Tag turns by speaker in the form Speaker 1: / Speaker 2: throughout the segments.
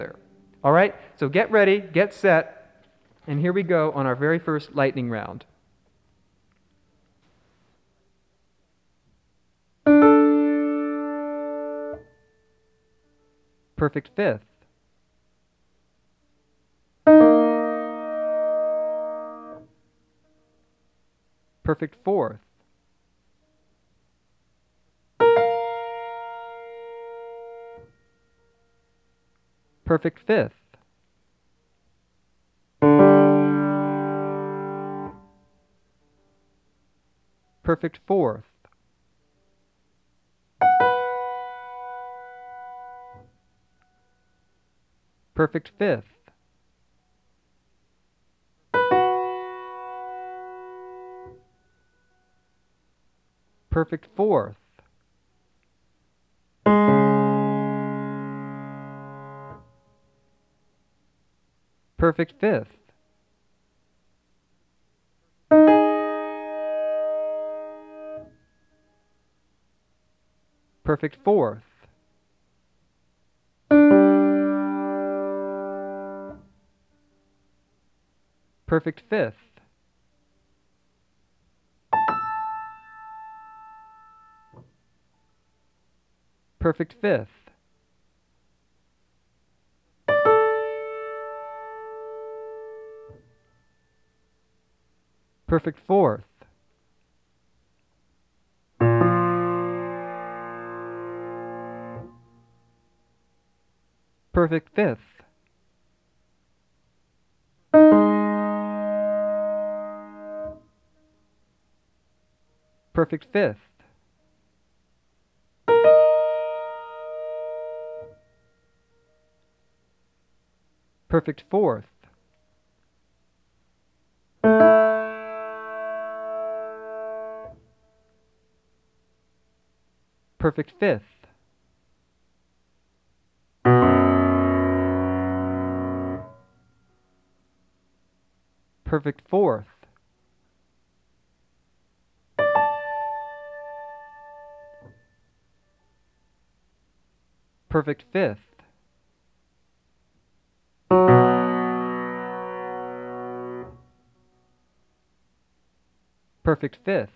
Speaker 1: All right, so get ready, get set, and here we go on our very first lightning round. Perfect fifth. Perfect fourth. Perfect fifth. Perfect fourth. Perfect fifth. Perfect fourth. Perfect fifth. Perfect fourth. Perfect fifth. Perfect fifth. Perfect fourth. Perfect fifth. Perfect fifth. Perfect fourth. Perfect fifth. Perfect fourth. Perfect fifth. Perfect fifth.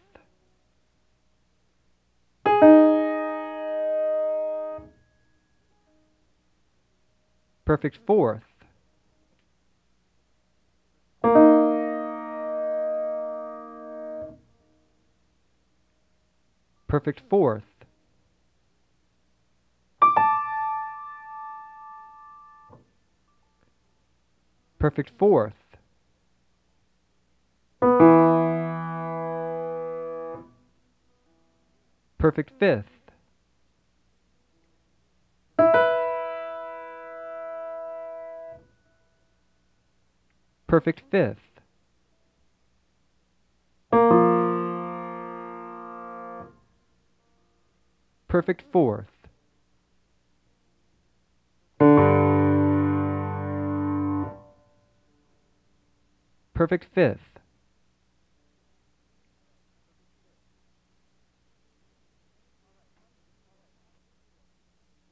Speaker 1: Perfect fourth. Perfect fourth. Perfect fourth. Perfect fifth. Perfect fifth. Perfect fourth. Perfect fifth.